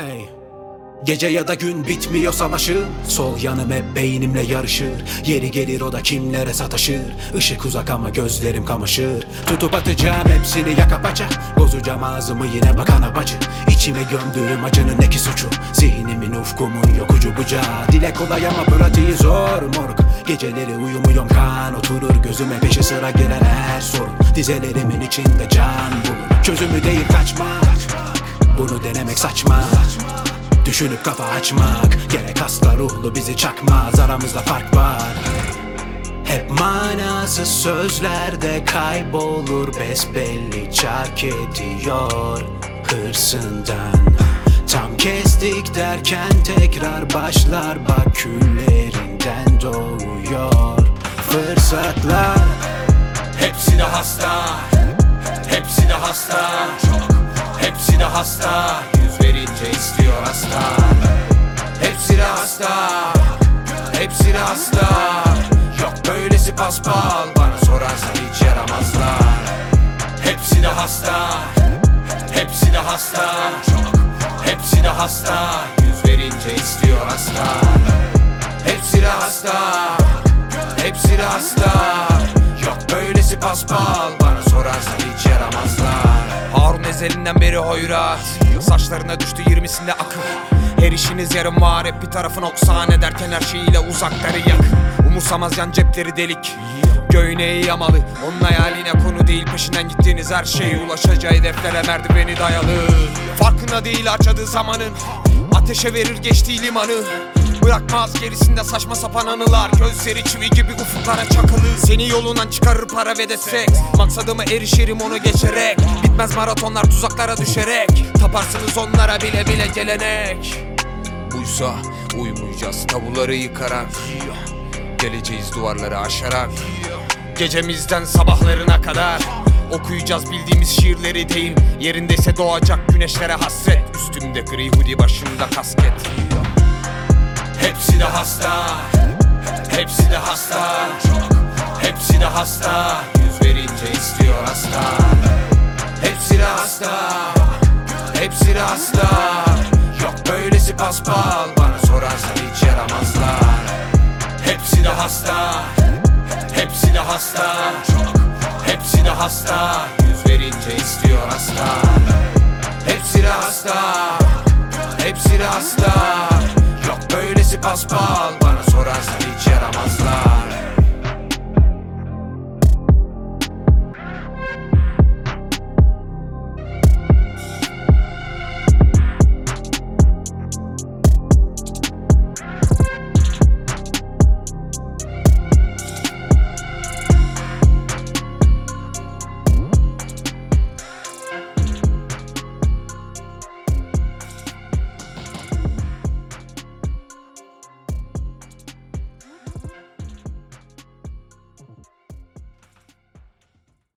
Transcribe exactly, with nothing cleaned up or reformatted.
Ey. Gece ya da gün bitmiyor savaşın. Sol yanım hep beynimle yarışır. Yeri gelir o da kimlere sataşır. Işık uzak ama gözlerim kamaşır. Tutup atacağım hepsini yaka paça. Bozacağım ağzımı yine bakana bacı. İçime gömdüğüm acının ne ki suçu. Zihnimin ufkumun yok ucu bucağı. Dile kolay ama pratiği zor moruk. Geceleri uyumuyorum kan oturur gözüme. Peşi sıra gelen her sorun. Dizelerimin içinde can bulur. Çözümü değil kaçmak. Bunu denemek saçma. Düşünüp kafa açmak. Gerek hasta ruhlu bizi çakmaz. Aramızda fark var. Hep manasız sözlerde kaybolur. Besbelli çark ediyor hırsından. Tam kestik derken tekrar başlar. Bak küllerinden doğuyor fırsatlar. Hepsi de hasta, hepsi de hasta, hepsi de hasta. Yüz verince istiyor hasta. Hepsi de hasta, hepsi de hasta. Yok böylesi paspal, bana sorarsan hiç yaramazlar. Hepsi de hasta, hepsi de hasta, hepsi de hasta. Yüz verince istiyor hasta. Hepsi de hasta, hepsi de hasta. Yok böylesi paspal, bana sorarsan hiç yaramazlar. Harun ezelinden beri hoyrat, saçlarına düştü yirmisinde akıl. Her işiniz yarım var, hep bir tarafın oksan ederken her şeyiyle uzakları yak. Umursamaz yan cepleri delik, göğneği yamalı. Onun hayaline konu değil, peşinden gittiğiniz her şeye ulaşacağı hedeflere merdiveni dayalı. Farkında değil harcadığı zamanın, ateşe verir geçtiği limanı. Bırakmaz gerisinde saçma sapan anılar. Gözleri çivi gibi ufuklara çakılı. Seni yolundan çıkarır para ve de seks. Maksadıma erişirim onu geçerek. Bitmez maratonlar tuzaklara düşerek. Taparsınız onlara bile bile gelenek. Buysa uyumayacağız tabuları yıkarak. Geleceğiz duvarları aşarak. Gecemizden sabahlarına kadar okuyacağız bildiğimiz şiirleri deyim. Yerindeyse doğacak güneşlere hasret. Üstümde gri hoodie, başımda kasket. Hepsi de hasta, hepsi de hasta, hepsi de hasta. Yüz verince istiyor hasta. Hepsi de hasta, hepsi de hasta. Yok böylesi paspal, bana sorarsan hiç yaramazlar. Hepsi de hasta, hepsi de hasta, hepsi de hasta. Yüz verince istiyor hasta. Hepsi de hasta, hepsi de hasta. Yok böylesi paspal, bana sorarsan hiç yaramazlar.